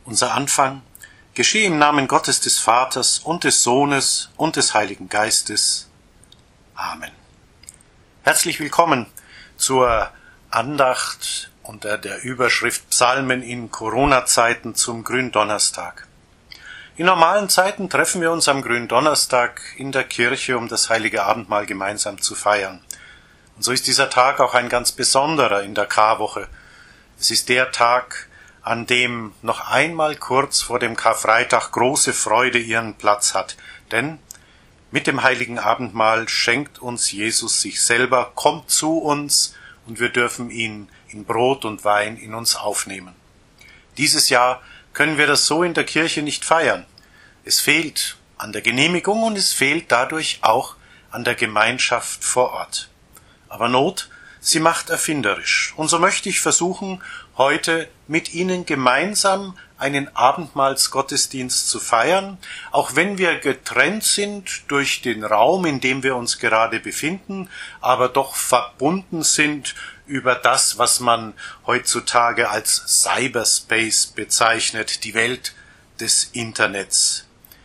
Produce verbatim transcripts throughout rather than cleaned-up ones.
Unser Anfang geschehe im Namen Gottes des Vaters und des Sohnes und des Heiligen Geistes. Amen. Herzlich willkommen zur Andacht unter der Überschrift Psalmen in Corona-Zeiten zum Gründonnerstag. In normalen Zeiten treffen wir uns am Gründonnerstag in der Kirche, um das Heilige Abendmahl gemeinsam zu feiern. Und so ist dieser Tag auch ein ganz besonderer in der Karwoche. Es ist der Tag, an dem noch einmal kurz vor dem Karfreitag große Freude ihren Platz hat. Denn mit dem Heiligen Abendmahl schenkt uns Jesus sich selber, kommt zu uns und wir dürfen ihn in Brot und Wein in uns aufnehmen. Dieses Jahr können wir das so in der Kirche nicht feiern. Es fehlt an der Genehmigung und es fehlt dadurch auch an der Gemeinschaft vor Ort. Aber Not, sie macht erfinderisch. Und so möchte ich versuchen, heute mit Ihnen gemeinsam einen Abendmahlsgottesdienst zu feiern, auch wenn wir getrennt sind durch den Raum, in dem wir uns gerade befinden, aber doch verbunden sind über das, was man heutzutage als Cyberspace bezeichnet, die Welt des Internets.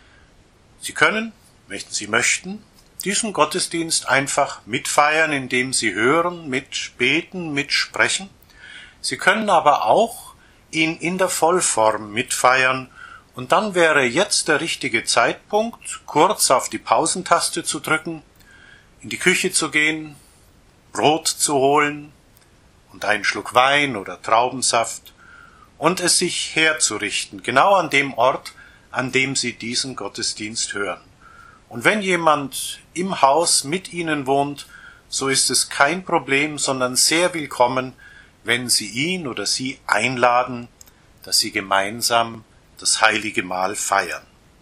Sie können, wenn Sie möchten, diesen Gottesdienst einfach mitfeiern, indem Sie hören, mitbeten, mitsprechen. Sie können aber auch ihn in der Vollform mitfeiern und dann wäre jetzt der richtige Zeitpunkt, kurz auf die Pausentaste zu drücken, in die Küche zu gehen, Brot zu holen und einen Schluck Wein oder Traubensaft und es sich herzurichten, genau an dem Ort, an dem Sie diesen Gottesdienst hören. Und wenn jemand im Haus mit Ihnen wohnt, so ist es kein Problem, sondern sehr willkommen, wenn Sie ihn oder sie einladen, dass Sie gemeinsam das heilige Mahl feiern.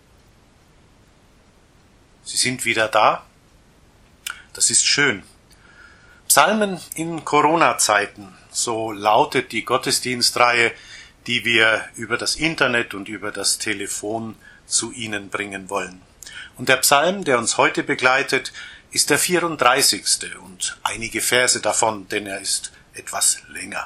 Sie sind wieder da? Das ist schön. Psalmen in Corona-Zeiten, so lautet die Gottesdienstreihe, die wir über das Internet und über das Telefon zu Ihnen bringen wollen. Und der Psalm, der uns heute begleitet, ist der vierunddreißigste und einige Verse davon, denn er ist etwas länger.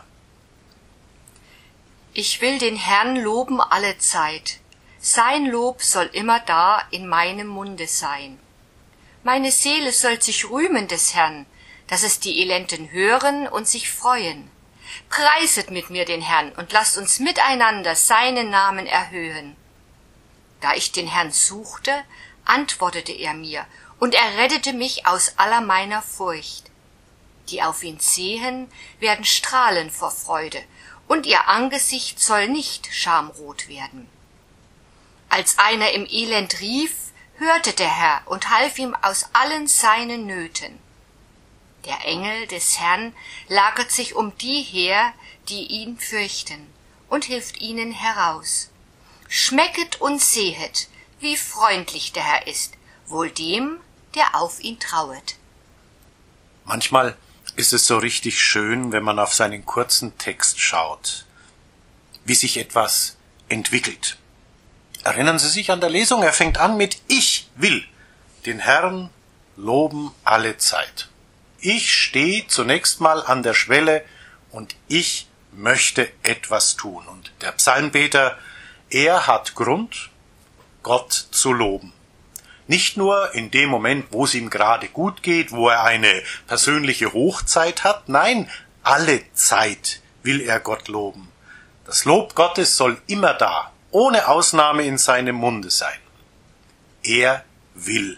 Ich will den Herrn loben alle Zeit. Sein Lob soll immer da in meinem Munde sein. Meine Seele soll sich rühmen des Herrn, dass es die Elenden hören und sich freuen. Preiset mit mir den Herrn und lasst uns miteinander seinen Namen erhöhen. Da ich den Herrn suchte, antwortete er mir, und er rettete mich aus aller meiner Furcht. Die auf ihn sehen, werden strahlen vor Freude, und ihr Angesicht soll nicht schamrot werden. Als einer im Elend rief, hörte der Herr und half ihm aus allen seinen Nöten. Der Engel des Herrn lagert sich um die her, die ihn fürchten, und hilft ihnen heraus. Schmecket und sehet, wie freundlich der Herr ist, wohl dem, der auf ihn trauet. Manchmal ist es so richtig schön, wenn man auf seinen kurzen Text schaut, wie sich etwas entwickelt. Erinnern Sie sich an der Lesung, er fängt an mit Ich will den Herrn loben alle Zeit. Ich stehe zunächst mal an der Schwelle und ich möchte etwas tun. Und der Psalmbeter, er hat Grund, Gott zu loben. Nicht nur in dem Moment, wo es ihm gerade gut geht, wo er eine persönliche Hochzeit hat, nein, alle Zeit will er Gott loben. Das Lob Gottes soll immer da, ohne Ausnahme in seinem Munde sein. Er will.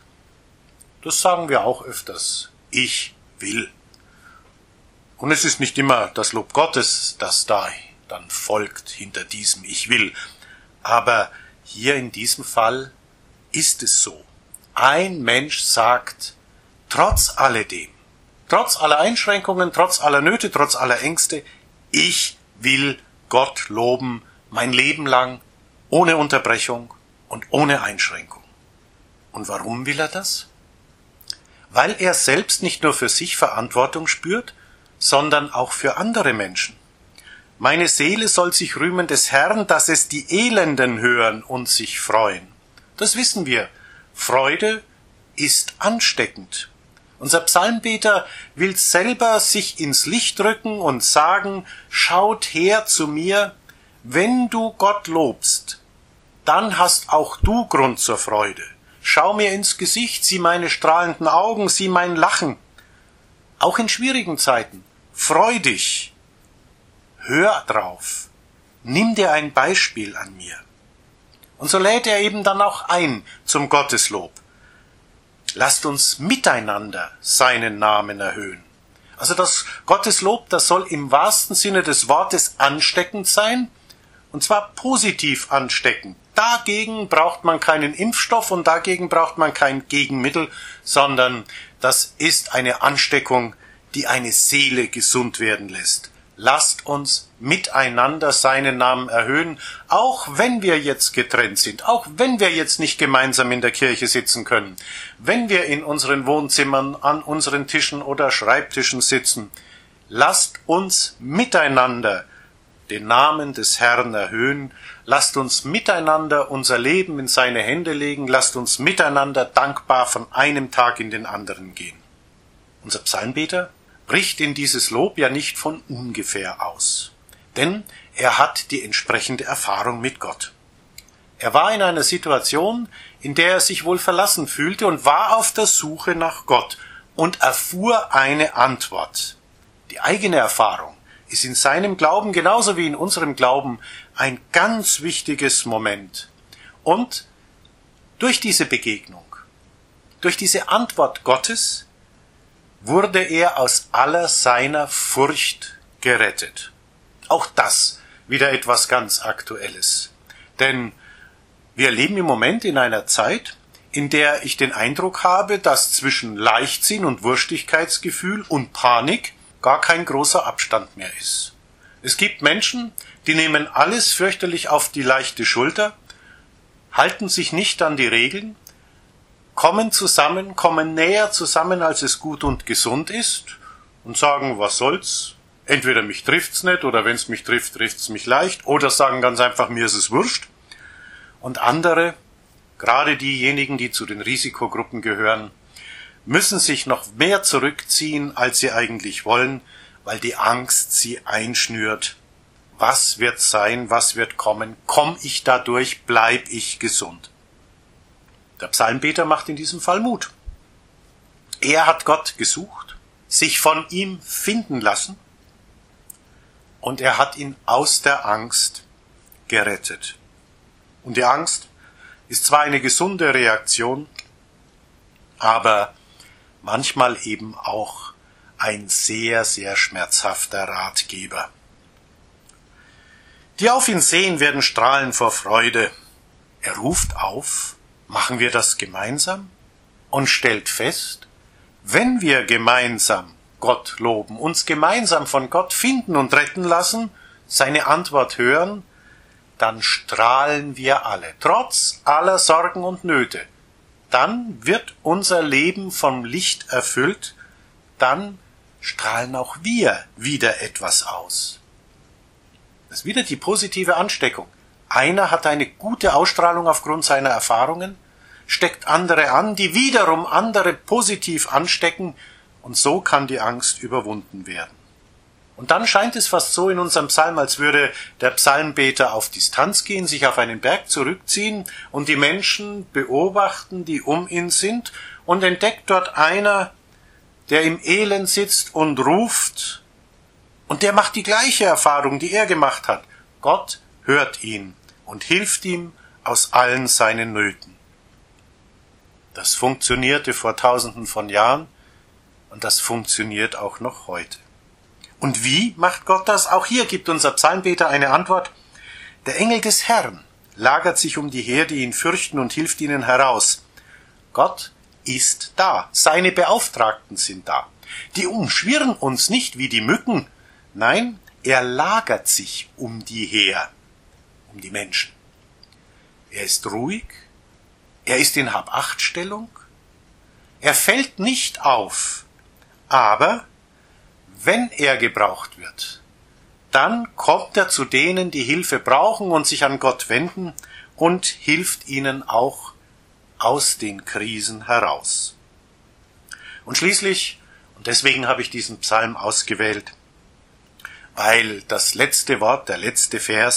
Das sagen wir auch öfters. Ich will. Und es ist nicht immer das Lob Gottes, das da dann folgt hinter diesem Ich will. Aber hier in diesem Fall ist es so. Ein Mensch sagt, trotz alledem, trotz aller Einschränkungen, trotz aller Nöte, trotz aller Ängste, ich will Gott loben, mein Leben lang, ohne Unterbrechung und ohne Einschränkung. Und warum will er das? Weil er selbst nicht nur für sich Verantwortung spürt, sondern auch für andere Menschen. Meine Seele soll sich rühmen des Herrn, dass es die Elenden hören und sich freuen. Das wissen wir. Freude ist ansteckend. Unser Psalmbeter will selber sich ins Licht rücken und sagen, schaut her zu mir, wenn du Gott lobst, dann hast auch du Grund zur Freude. Schau mir ins Gesicht, sieh meine strahlenden Augen, sieh mein Lachen. Auch in schwierigen Zeiten. Freu dich. Hör drauf. Nimm dir ein Beispiel an mir. Und so lädt er eben dann auch ein zum Gotteslob. Lasst uns miteinander seinen Namen erhöhen. Also das Gotteslob, das soll im wahrsten Sinne des Wortes ansteckend sein, und zwar positiv ansteckend. Dagegen braucht man keinen Impfstoff und dagegen braucht man kein Gegenmittel, sondern das ist eine Ansteckung, die eine Seele gesund werden lässt. Lasst uns miteinander seinen Namen erhöhen, auch wenn wir jetzt getrennt sind, auch wenn wir jetzt nicht gemeinsam in der Kirche sitzen können, wenn wir in unseren Wohnzimmern, an unseren Tischen oder Schreibtischen sitzen. Lasst uns miteinander den Namen des Herrn erhöhen, lasst uns miteinander unser Leben in seine Hände legen, lasst uns miteinander dankbar von einem Tag in den anderen gehen. Unser Psalmbeter bricht in dieses Lob ja nicht von ungefähr aus, denn er hat die entsprechende Erfahrung mit Gott. Er war in einer Situation, in der er sich wohl verlassen fühlte und war auf der Suche nach Gott und erfuhr eine Antwort. Die eigene Erfahrung ist in seinem Glauben genauso wie in unserem Glauben ein ganz wichtiges Moment. Und durch diese Begegnung, durch diese Antwort Gottes, wurde er aus aller seiner Furcht gerettet. Auch das wieder etwas ganz Aktuelles. Denn wir leben im Moment in einer Zeit, in der ich den Eindruck habe, dass zwischen Leichtsinn und Wurstigkeitsgefühl und Panik gar kein großer Abstand mehr ist. Es gibt Menschen, die nehmen alles fürchterlich auf die leichte Schulter, halten sich nicht an die Regeln, kommen zusammen, kommen näher zusammen, als es gut und gesund ist und sagen, was soll's, entweder mich trifft's nicht oder wenn's mich trifft, trifft's mich leicht oder sagen ganz einfach, mir ist es wurscht. Und andere, gerade diejenigen, die zu den Risikogruppen gehören, müssen sich noch mehr zurückziehen, als sie eigentlich wollen, weil die Angst sie einschnürt. Was wird sein, was wird kommen? Komm ich dadurch, bleib ich gesund? Der Psalmbeter macht in diesem Fall Mut. Er hat Gott gesucht, sich von ihm finden lassen und er hat ihn aus der Angst gerettet. Und die Angst ist zwar eine gesunde Reaktion, aber manchmal eben auch ein sehr, sehr schmerzhafter Ratgeber. Die auf ihn sehen, werden strahlen vor Freude. Er ruft auf, machen wir das gemeinsam und stellt fest, wenn wir gemeinsam Gott loben, uns gemeinsam von Gott finden und retten lassen, seine Antwort hören, dann strahlen wir alle, trotz aller Sorgen und Nöte. Dann wird unser Leben vom Licht erfüllt, dann strahlen auch wir wieder etwas aus. Das ist wieder die positive Ansteckung. Einer hat eine gute Ausstrahlung aufgrund seiner Erfahrungen, steckt andere an, die wiederum andere positiv anstecken, und so kann die Angst überwunden werden. Und dann scheint es fast so in unserem Psalm, als würde der Psalmbeter auf Distanz gehen, sich auf einen Berg zurückziehen und die Menschen beobachten, die um ihn sind, und entdeckt dort einer, der im Elend sitzt und ruft, und der macht die gleiche Erfahrung, die er gemacht hat. Gott hört ihn und hilft ihm aus allen seinen Nöten. Das funktionierte vor Tausenden von Jahren und das funktioniert auch noch heute. Und wie macht Gott das? Auch hier gibt unser Psalmbeter eine Antwort. Der Engel des Herrn lagert sich um die Heer, die ihn fürchten, und hilft ihnen heraus. Gott ist da. Seine Beauftragten sind da. Die umschwirren uns nicht wie die Mücken. Nein, er lagert sich um die Heer, um die Menschen. Er ist ruhig. Er ist in Hab-Acht-Stellung. Er fällt nicht auf. Aber wenn er gebraucht wird, dann kommt er zu denen, die Hilfe brauchen und sich an Gott wenden, und hilft ihnen auch aus den Krisen heraus. Und schließlich, und deswegen habe ich diesen Psalm ausgewählt, weil das letzte Wort, der letzte Vers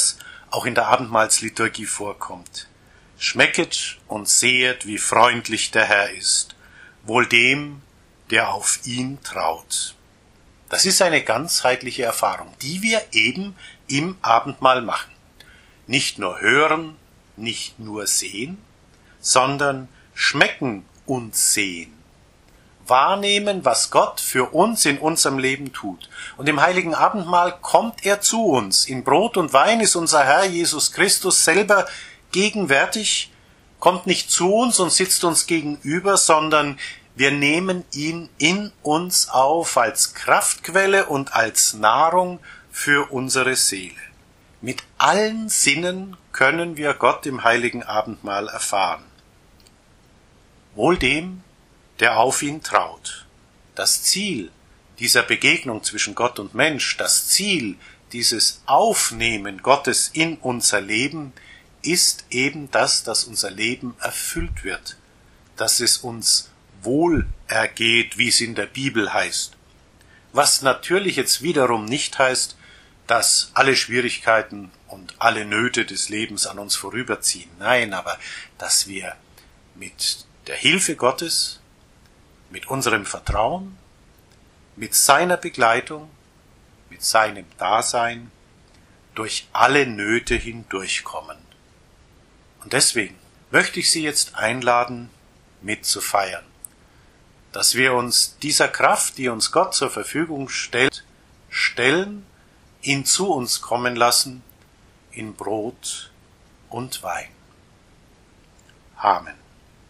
auch in der Abendmahlsliturgie vorkommt. Schmecket und sehet, wie freundlich der Herr ist, wohl dem, der auf ihn traut. Das ist eine ganzheitliche Erfahrung, die wir eben im Abendmahl machen. Nicht nur hören, nicht nur sehen, sondern schmecken und sehen. Wahrnehmen, was Gott für uns in unserem Leben tut. Und im heiligen Abendmahl kommt er zu uns. In Brot und Wein ist unser Herr Jesus Christus selber gegenwärtig, kommt nicht zu uns und sitzt uns gegenüber, sondern wir nehmen ihn in uns auf als Kraftquelle und als Nahrung für unsere Seele. Mit allen Sinnen können wir Gott im heiligen Abendmahl erfahren. Wohl dem, der auf ihn traut. Das Ziel dieser Begegnung zwischen Gott und Mensch, das Ziel dieses Aufnehmen Gottes in unser Leben, ist eben das, dass unser Leben erfüllt wird, dass es uns wohl ergeht, wie es in der Bibel heißt. Was natürlich jetzt wiederum nicht heißt, dass alle Schwierigkeiten und alle Nöte des Lebens an uns vorüberziehen. Nein, aber dass wir mit der Hilfe Gottes, mit unserem Vertrauen, mit seiner Begleitung, mit seinem Dasein durch alle Nöte hindurchkommen. Und deswegen möchte ich Sie jetzt einladen, mitzufeiern, dass wir uns dieser Kraft, die uns Gott zur Verfügung stellt, stellen, ihn zu uns kommen lassen in Brot und Wein. Amen.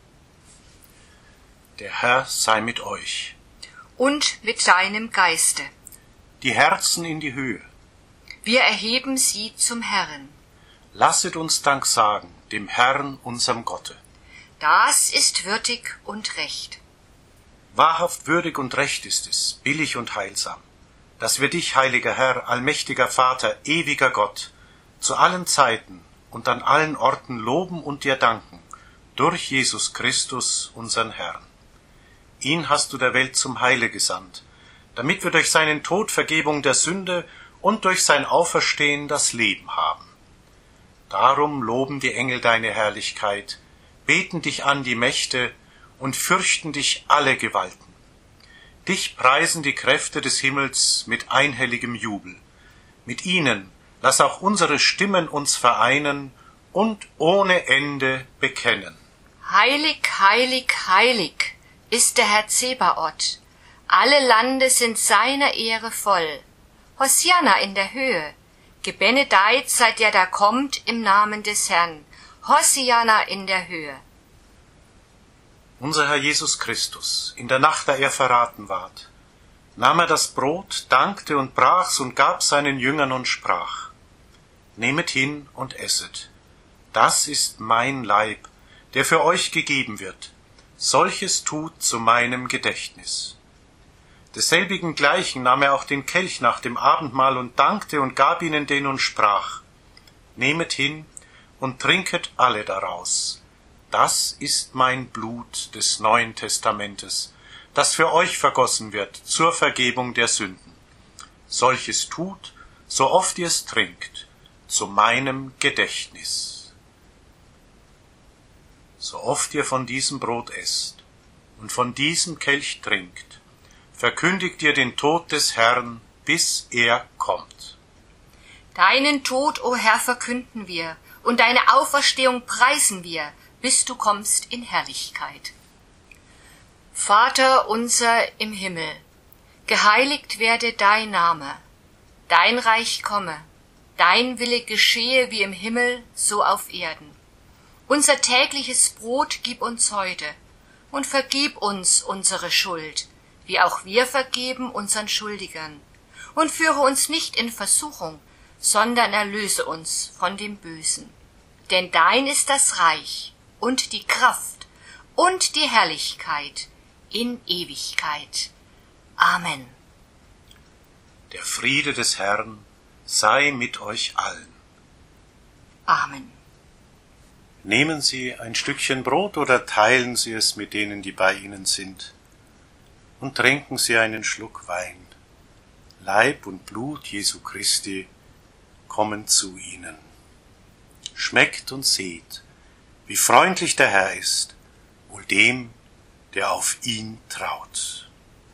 Der Herr sei mit euch. Und mit deinem Geiste. Die Herzen in die Höhe. Wir erheben sie zum Herrn. Lasset uns Dank sagen, dem Herrn, unserem Gotte. Das ist würdig und recht. Wahrhaft würdig und recht ist es, billig und heilsam, dass wir dich, heiliger Herr, allmächtiger Vater, ewiger Gott, zu allen Zeiten und an allen Orten loben und dir danken, durch Jesus Christus, unseren Herrn. Ihn hast du der Welt zum Heile gesandt, damit wir durch seinen Tod Vergebung der Sünde und durch sein Auferstehen das Leben haben. Darum loben die Engel deine Herrlichkeit, beten dich an die Mächte und fürchten dich alle Gewalten. Dich preisen die Kräfte des Himmels mit einhelligem Jubel. Mit ihnen lass auch unsere Stimmen uns vereinen und ohne Ende bekennen. Heilig, heilig, heilig ist der Herr Zebaoth. Alle Lande sind seiner Ehre voll. Hosianna in der Höhe. Gebenedeit sei der da kommt im Namen des Herrn. Hosianna in der Höhe. Unser Herr Jesus Christus, in der Nacht, da er verraten ward, nahm er das Brot, dankte und brach's und gab seinen Jüngern und sprach: Nehmet hin und esset. Das ist mein Leib, der für euch gegeben wird. Solches tut zu meinem Gedächtnis. Desselbigen gleichen nahm er auch den Kelch nach dem Abendmahl und dankte und gab ihnen den und sprach: Nehmet hin und trinket alle daraus. Das ist mein Blut des Neuen Testamentes, das für euch vergossen wird zur Vergebung der Sünden. Solches tut, so oft ihr es trinkt, zu meinem Gedächtnis. So oft ihr von diesem Brot esst und von diesem Kelch trinkt, verkündigt ihr den Tod des Herrn, bis er kommt. Deinen Tod, o Herr, verkünden wir, und deine Auferstehung preisen wir, bis du kommst in Herrlichkeit. Vater unser im Himmel, geheiligt werde dein Name, dein Reich komme, dein Wille geschehe wie im Himmel, so auf Erden. Unser tägliches Brot gib uns heute und vergib uns unsere Schuld, wie auch wir vergeben unseren Schuldigern. Und führe uns nicht in Versuchung, sondern erlöse uns von dem Bösen. Denn dein ist das Reich und die Kraft und die Herrlichkeit in Ewigkeit. Amen. Der Friede des Herrn sei mit euch allen. Amen. Nehmen Sie ein Stückchen Brot oder teilen Sie es mit denen, die bei Ihnen sind, und trinken Sie einen Schluck Wein. Leib und Blut Jesu Christi kommen zu Ihnen. schmeckt und seht, wie freundlich der Herr ist, wohl dem, der auf ihn traut.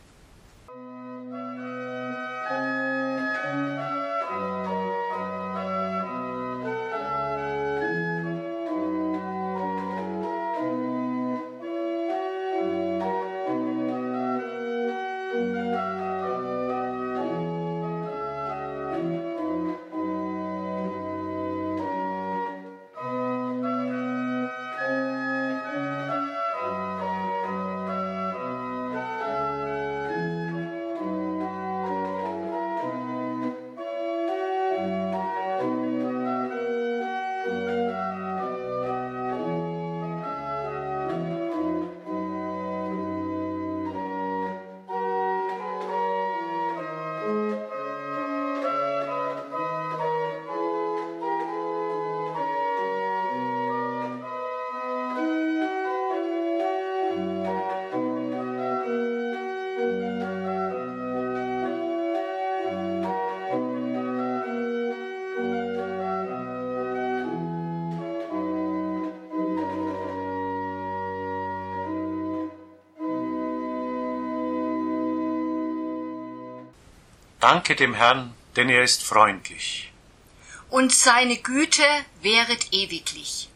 Danke dem Herrn, denn er ist freundlich. Und seine Güte währet ewiglich.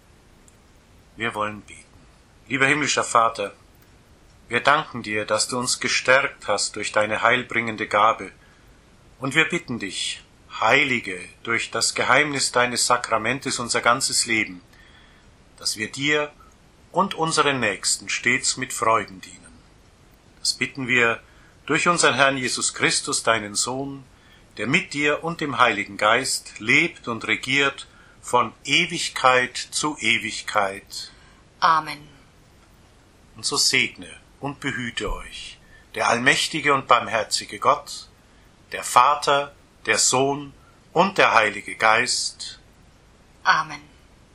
Wir wollen beten. Lieber himmlischer Vater, wir danken dir, dass du uns gestärkt hast durch deine heilbringende Gabe. Und wir bitten dich, heilige durch das Geheimnis deines Sakramentes unser ganzes Leben, dass wir dir und unseren Nächsten stets mit Freuden dienen. Das bitten wir durch unseren Herrn Jesus Christus, deinen Sohn, der mit dir und dem Heiligen Geist lebt und regiert von Ewigkeit zu Ewigkeit. Amen. Und so segne und behüte euch der allmächtige und barmherzige Gott, der Vater, der Sohn und der Heilige Geist. Amen.